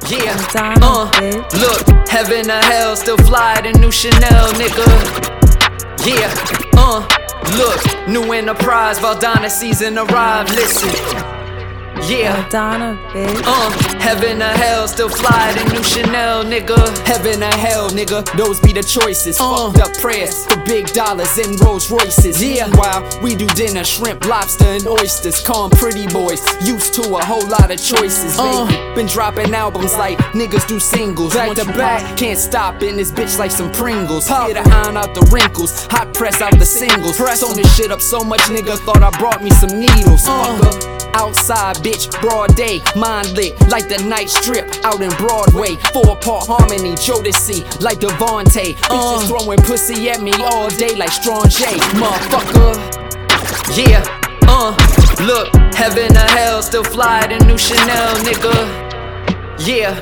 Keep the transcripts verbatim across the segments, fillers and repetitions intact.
Yeah, Madonna, uh, bitch. look, heaven or hell, still fly the new Chanel, nigga. Yeah, uh, look, new enterprise, Valdana season arrived, listen. Yeah, Madonna, bitch. uh, heaven or hell, still fly the new Chanel, nigga. Heaven or hell, nigga, those be the choices. Uh, Fucked up prayers for big dollars and Rolls Royces. Yeah, while we do dinner, shrimp, lobster, and oysters. Calm pretty boys, used to a whole lot of choices, baby. Uh, Been dropping albums like niggas do singles. Back to back, can't stop in this bitch like some Pringles. Get a iron out the wrinkles, hot press out the singles. Sewn this shit up so much, nigga thought I brought me some needles. Fucker. Outside, bitch, broad day, mind lit like the night strip out in Broadway. Four part harmony, Jodeci like Devontae. Bitches throwing pussy at me all day like Strong J, motherfucker. Yeah, uh, look, heaven or hell, still fly the new Chanel, nigga. Yeah,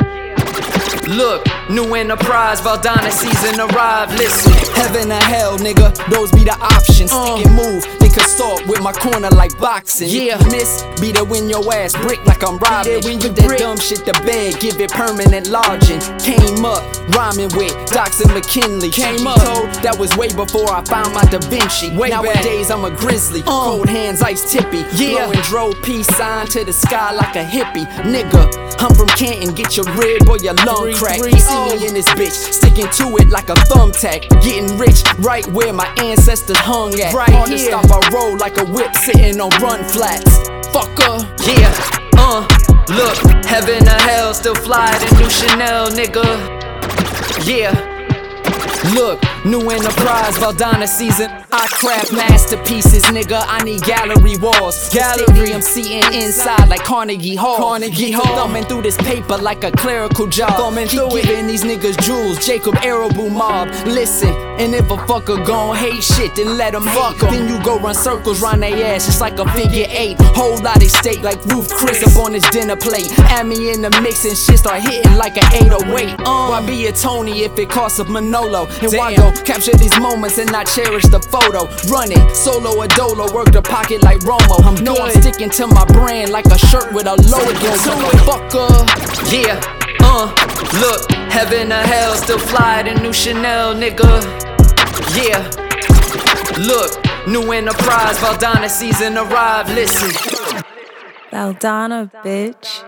look, new enterprise, Valdana season arrived, listen. Heaven or hell, nigga, those be the options. Stick and move, they could start with my corner like boxing. Yeah, miss, be the win your ass brick like I'm robbing. When you that dumb shit to bed, give it permanent lodging. Came up, rhyming with Docs and McKinley. Came up, told that was way before I found my Da Vinci. Way Nowadays back. I'm a grizzly, uh. cold hands, ice tippy. Yeah, blowing drove peace sign to the sky like a hippie. Nigga, I'm from Canton, get your rib or your lung crack. He see me in this bitch, sticking to it like a thumbtack. Getting rich right where my ancestors hung at. Right on the stop, I roll like a whip sitting on run flats. Fucker. Yeah, uh, look, heaven or hell, still fly the new Chanel, nigga. Yeah, look, new enterprise, Valdana season. I craft masterpieces, nigga. I need gallery walls. Gallery, I'm seeing inside like Carnegie Hall. Carnegie Hall. Thumbing through this paper like a clerical job. Thumbing through it. Giving these niggas jewels. Jacob Arable mob. Listen, and if a fucker gon' hate shit, then let him fuck em. Then you go run circles round they ass just like a figure eight. Whole lot of steak like Ruth Chris up on his dinner plate. Add me in the mix and shit start hitting like an eight oh eight. Uh, why be a Tony if it costs a Manolo? And why go capture these moments and not cherish the photo? Run it, solo or dolo, work the pocket like Romo. I'm know I'm sticking to my brand like a shirt with a logo. Motherfucker. Yeah, uh, look, heaven or hell, still fly the new Chanel, nigga. Yeah, look, new enterprise, Valdana season arrived, listen. Valdana, bitch.